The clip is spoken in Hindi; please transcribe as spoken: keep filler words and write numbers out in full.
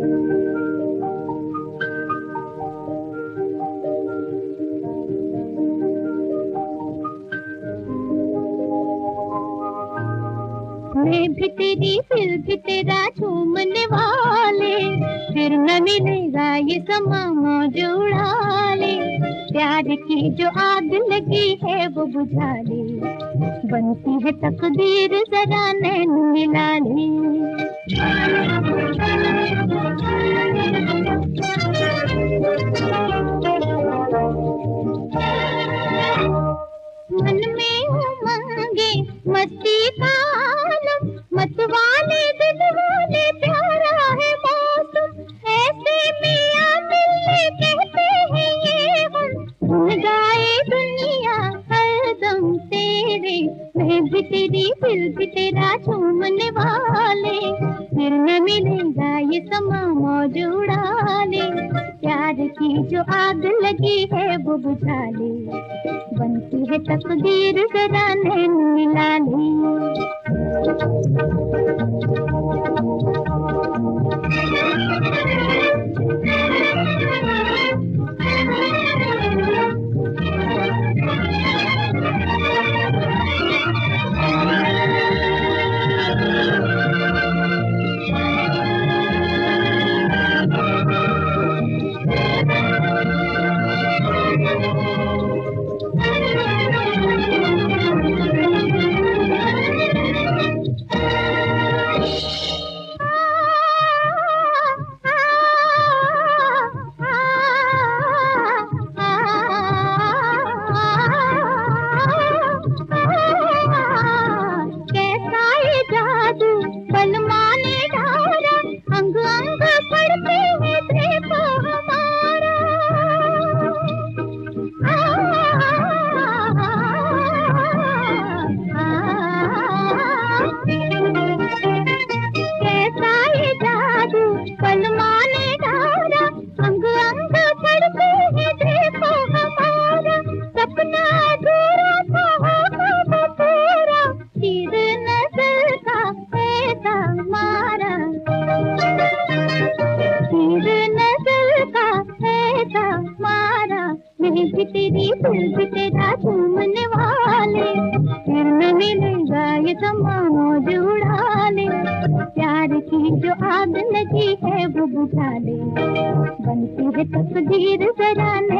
मैं भी तेरी फिर भी तेरा झूमने वाले, फिर न मिलेगा ये समा मौज उड़ा ले। प्यार की जो आग लगी है वो बुझा ले, बनती है तकदीर जरा नैन मिला ले। मन में उमंगे मस्ती का आलम, मतवाले दिल वाले प्यारा है मौसम। ऐसे मियां मिलने कहते हैं ये हम, सुन गाए दुनिया हरदम तेरे। मैं भी तेरी दिल भी तेरा झूमने वाले, फिर न मिलेगा ये समा मौज उड़ा ले। प्यार की जो आग लगी है वो बुझा ले, बनती है तकदीर जरा नैन मिला ले। मैं भी तेरी दिल भी तेरा झूमने वाले, फिर न मिलेगा ये समा मौज उड़ा ले। प्यार की जो आग लगी है वो बुझा ले, बनती है तकदीर जरा